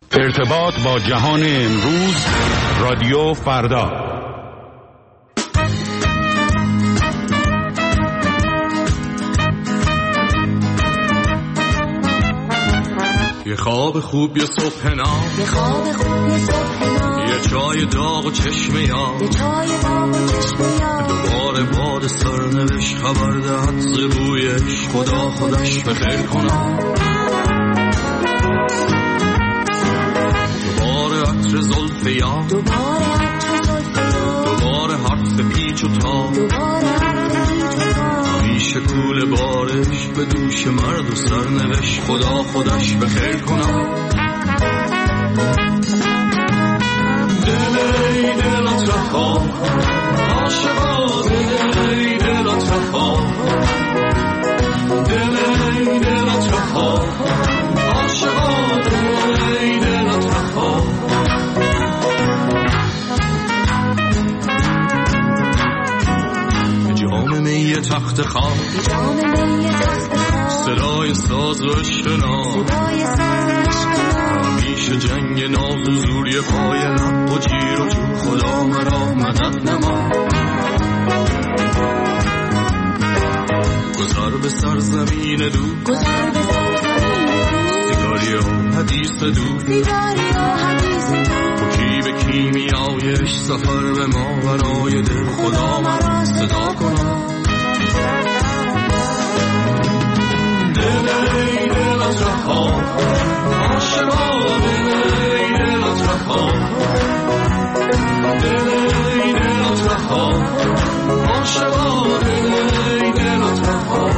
ارتباط با جهان امروز، رادیو فردا. یه خواب خوب یه صبح نام، یه خواب خوب یه صبح نام، یه چای داغ و چشم یاد، یه چای داغ و چشم یاد، دوباره باد سرنوشت خبر دهد ز رویش، خدا خودش بخیر کنم. دوباره عطر زلف یاد، دوباره عطر زلف یاد، دوباره حرف پیچ و تاب، دوباره حرف پیچ و تاب، همیشه کول بارش به دوش مرد و سرنوشت، خدا خودش بخیر کنم. دلی دلت رها عاشقا، دلی دلت رها، دلی دلت رها عاشقا، دلی دلت رها. جام می تخت خواب، جام می تخت خواب، صدای ساز و اشکنا، صدای ساز و اشکنا، همیشه جنگ ناز و زوری پای لب و جیر و جو، خدا مرا مدد نما. گذر به سرزمین دو، گذر به سرزمین دو، سیگاری و حدیث دو، سیگاری و حدیث دو، حکی به کیمیایش سفر به ماورای دل، خدا مرا صدا کنم. دلی دلت رها عاشقا، دلی دلت رها، دلی دلت رها عاشقا، دلی دلت رها.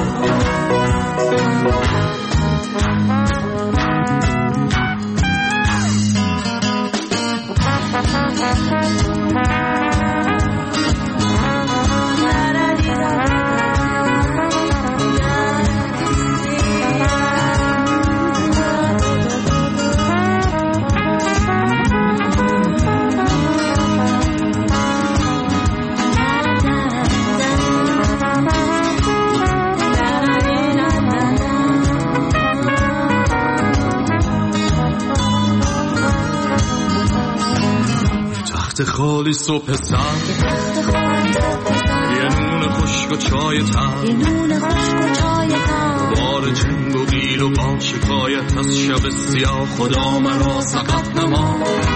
خالی صبح سر، یه نون خشک و چای تر، یه نون خشک و چای تر، بار جنگ و قیل و با شکایت از شب سیاه، خدا مرا سقط نما.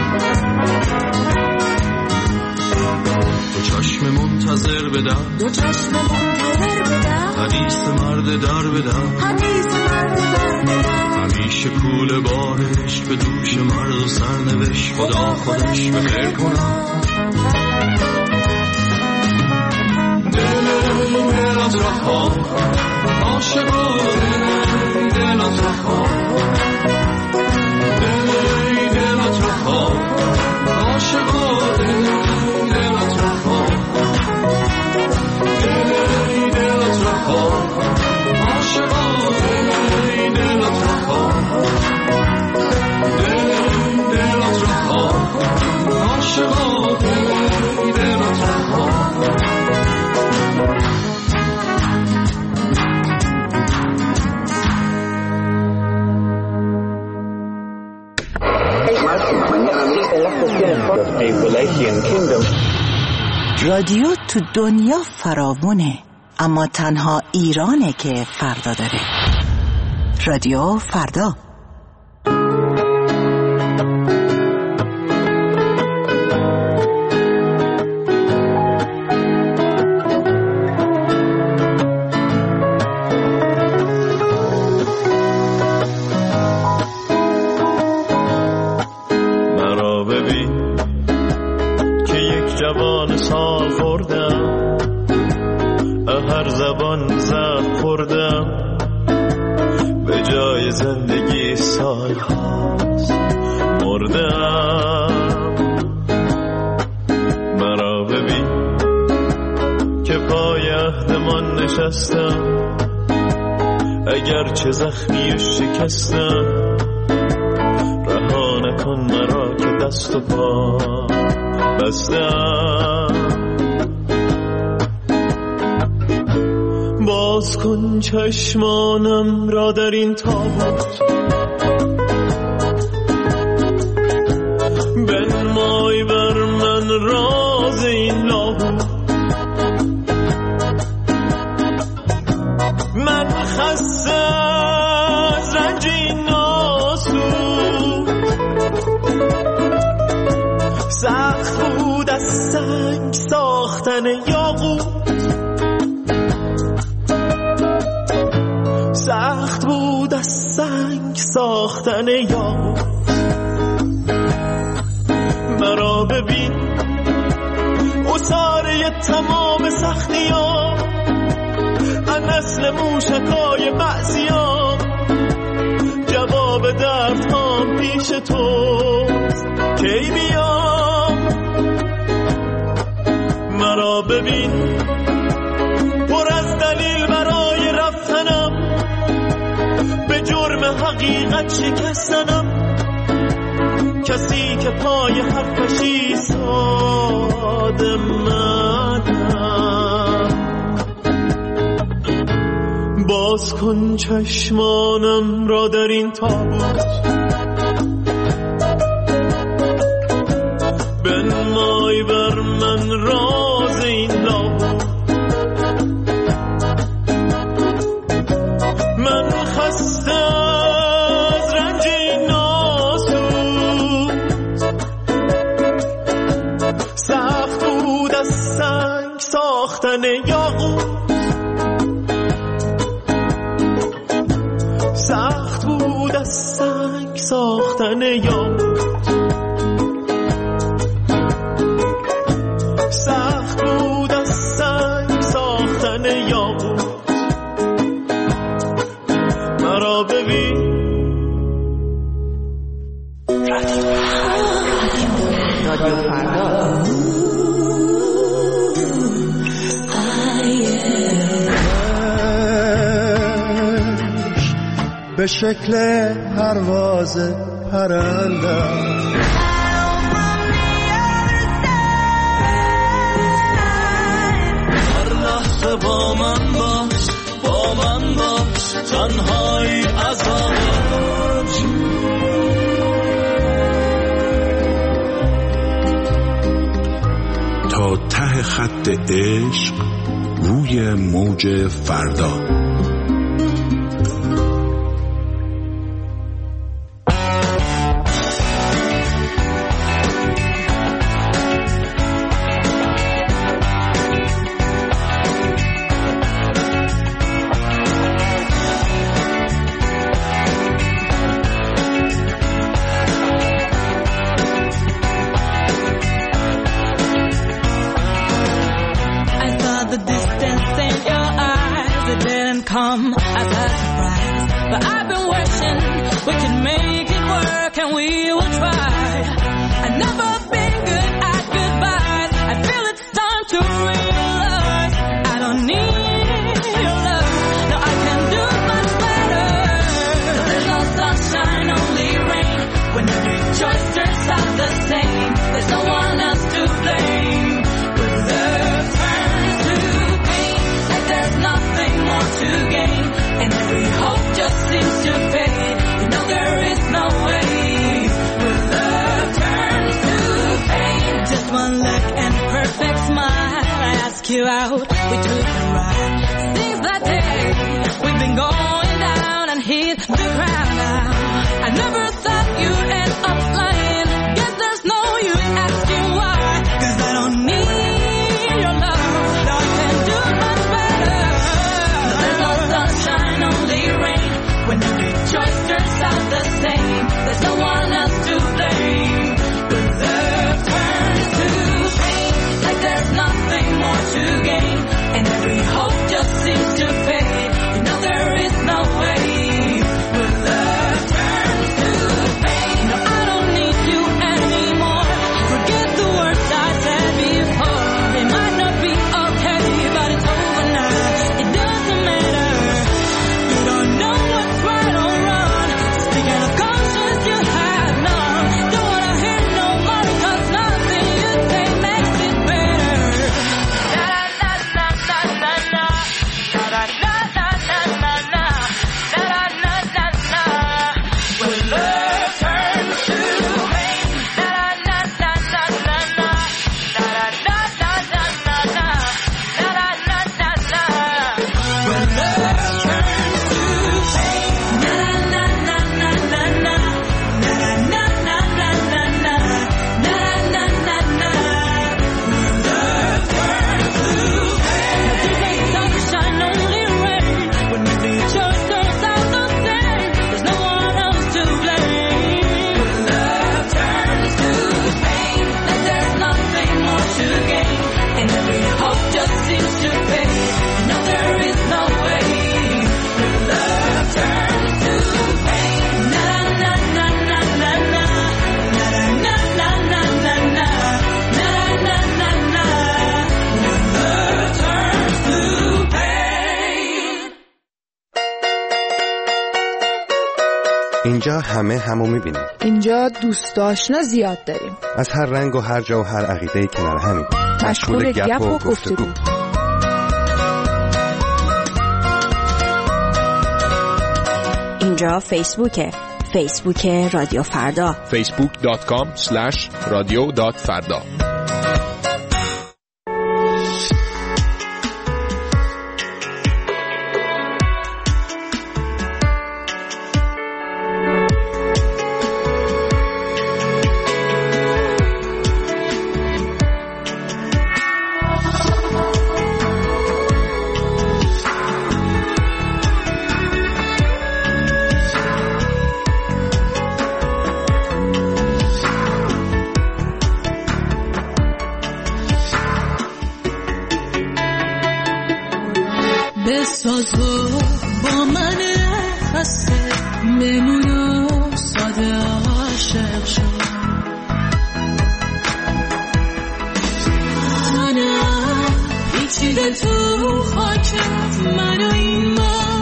دو چشم منتظر بدم، دو چشم منتظر بدم، حدیث مرد در بدم، حدیث مرد در بدم، همیشه کول بارش به دوش مرد و سرنوشت، خدا خودش بخیر کنم. دلی دلت رها عاشقا، دلی دلت رها، دلی دلت رها عاشقا، دلی دلت رها، دلی دلت رها عاشقا، دلی دلت رها، دلی دلت رها عاشقا، دلی دلت رها. رادیو تو دنیا فراوونه، اما تنها ایرانه که فردا داره. رادیو فردا. اگر چه زخمی و شکستم، رها نکن مرا که دست و پا بستم. باز کن چشمانم را در این تابوت، از سنگ ساختن یاقوت، سخت بود از سنگ ساختن یاقوت. مرا ببین اصاره تمام سختیام، از نسل موشکای بعضیام، جواب دردهام پیش توست، کی بیام؟ مرا ببین پر از دلیل برای رفتنم، به جرم حقیقت شکستنم، کسی که پای حرفش ایستاد منم. باز کن چشمانم را در این تابوت، بنمای بر من راز این لابوت. من خسته از رنج این ناسود، سخت بود از سنگ ساختن یاقوت، سخت بود از سنگ ساختن یاقوت، سخت بود از سنگ ساختن یاقوت. مرا ببین رادیو فردا. به شکل پرواز پرنده هر لحظه با من باش، با من باش، تنهایی عذاب. تا ته خط عشق روی موج فردا. Come as a surprise, but I've been wishing we could make it work and we will try. I've never been good at goodbyes. I feel it's time to realize I don't need your love. No, I can do much better. There's no sunshine, only rain. When every choice turns out the same, there's no one else to blame. But love turns to pain, like there's nothing more to gain, and every hope just seems to fade. You know there is no way. But love turns to pain. Just one look and perfect smile, I ask you out, we took a ride. Since that day, we've been going down and hit the ground now. I never thought you'd end up lying. Guess there's no use asking why, 'cause I don't need your love. No, I can do much better. There's no sunshine, only rain. When every choice turns out the same, there's no one else to blame. But love turns to pain, like there's nothing more to gain, and every اینجا همه همو میبینیم. اینجا دوست آشنا زیاد داریم. از هر رنگ و هر جا و هر عقیده‌ای کنار همین. مشغول گپ و گفتگو. اینجا فیسبوک رادیو فردا. facebook.com/radio.farda. بسازو با من خسته بمونو ساده عاشق شو منم پیچیده تو خاکت منو این من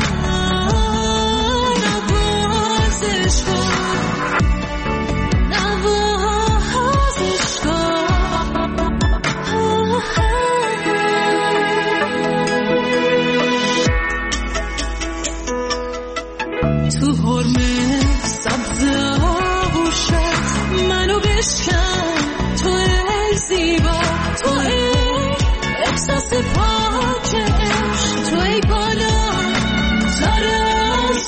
نوازش کن نوازش کن تو حرمه سبز آغوشت منو بشکن تو ای زیبا تو ای احساس پاک عشق تو ای بالا تر از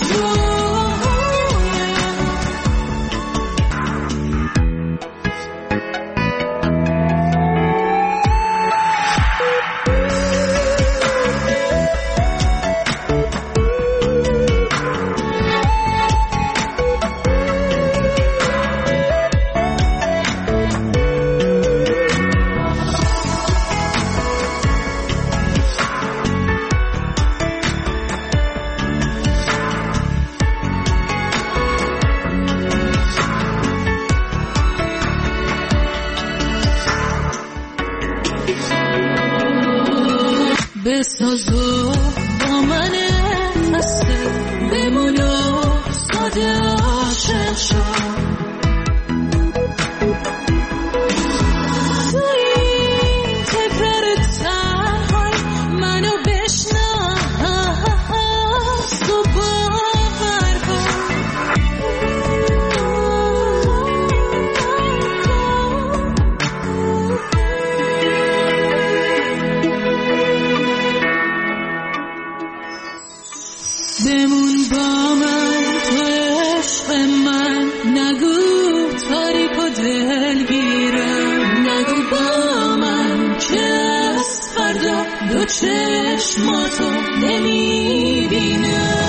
بسازو با من خسته بمونو ساده عاشق شو تو این تکرار تنهای منو بشناس و باور کن بمون با من تو عشق من نگو تاریک و دلگیرم نگو با من که از فردا دو چشماتو نمیبینم